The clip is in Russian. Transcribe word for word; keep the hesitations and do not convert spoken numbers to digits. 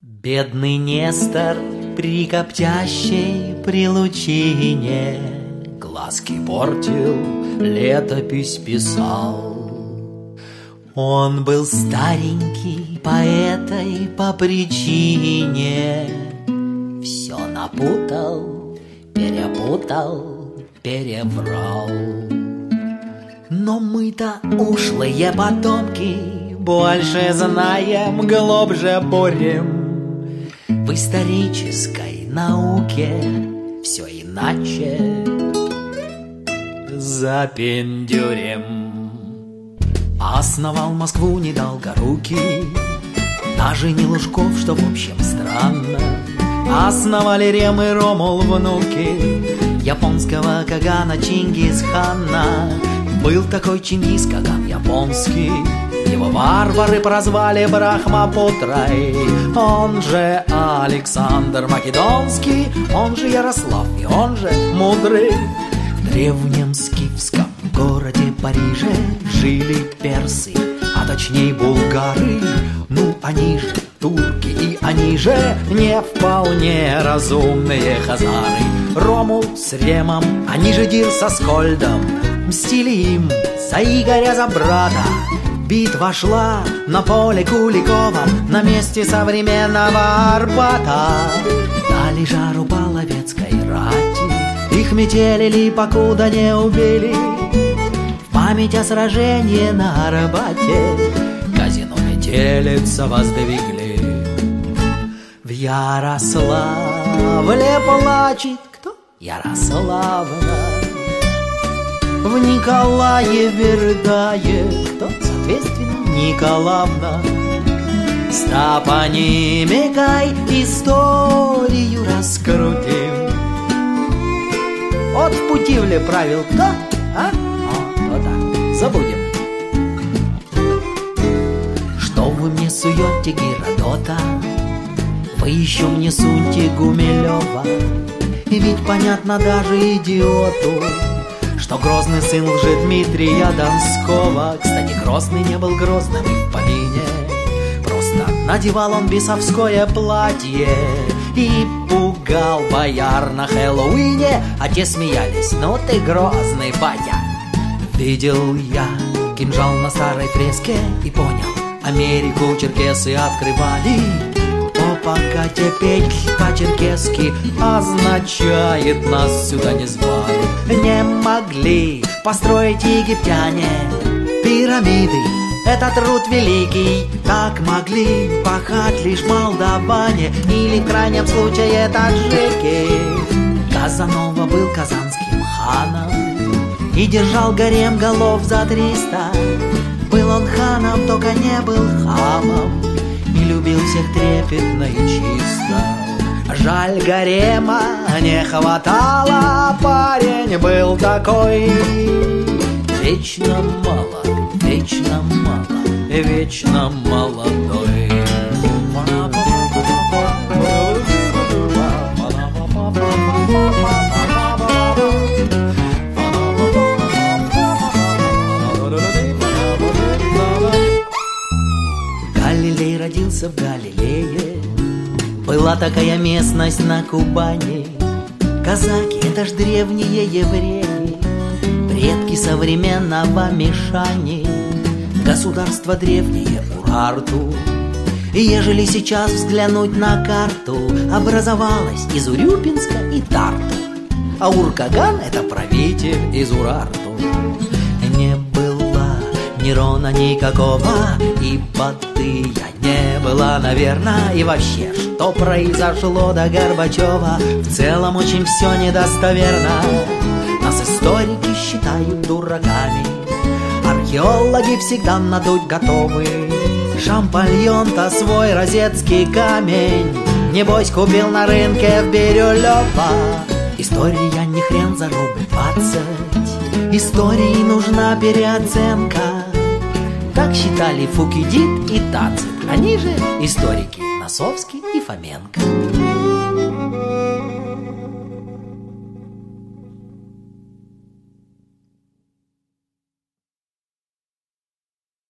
Бедный Нестор при коптящей прилучине глазки портил, летопись писал. Он был старенький по этой по причине, все напутал, перепутал, переврал. Но мы-то ушлые потомки больше знаем, глубже бурим. В исторической науке все иначе запендюрим. Основал Москву недолгорукий, даже не Лужков, что в общем странно. Основали Рем и Ромул внуки японского Кагана Чингисхана. Был такой Чингис Каган японский, его варвары прозвали Брахмапутрой. Он же Александр Македонский, он же Ярослав и он же Мудрый. В древнем скифском городе Париже жили персы, а точнее булгары. Ну, они же турки, и они же не вполне разумные хазары. Ромул с Ремом, они же Дир со Скольдом мстили им за Игоря, за брата. Битва шла на поле Куликовом, на месте современного Арбата. Дали жару половецкой рати, их метелили, покуда не убили. В память о сражении на Арбате казино Метелица воздвигли. В Ярославле плачет кто? Ярославна. В Николаеве рыдает кто? Соответственно, Николаевна. С топонимикой историю раскрутим. От в Путивле правил кто? А? О, кто-то. Забудем. Что вы мне суете Геродота? Вы еще мне суньте Гумилева. И ведь понятно даже идиоту, что Грозный сын Лжедмитрия Донского. Кстати, Грозный не был грозным и в помине, просто надевал он бесовское платье и пугал бояр на Хэллоуине, а те смеялись: ну ты грозный, батя. Видел я кинжал на старой фреске и понял, Америку черкесы открывали. Пока теперь по-черкесски означает нас сюда не звали. Не могли построить египтяне пирамиды, это труд великий. Так могли пахать лишь молдаване или в крайнем случае таджики. Казанова был казанским ханом и держал гарем голов за триста. Был он ханом, только не был хамом, и любил всех трепетно и чисто. Жаль, гарема не хватало, парень был такой. Вечно молод, вечно мало, вечно молодой. Галилей родился в Галилее. Была такая местность на Кубани. Казаки — это ж древние евреи, предки современного Мишани. Государство древнее Урарту. И ежели сейчас взглянуть на карту, образовалась из Урюпинска и Тарту, а Ур-Каган — это правитель из Урарту. Не было Нерона никакого, и Батыя не было, наверное. И вообще, что произошло до Горбачева, в целом очень все недостоверно. Нас историки считают дураками, археологи всегда надуть готовы. Шампальон-то свой розетский камень небось купил на рынке в Бирюлёво. История не хрен за рубль двадцать, истории нужна переоценка. Так считали Фукидид и Тацит, они же историки Носовский и Фоменко.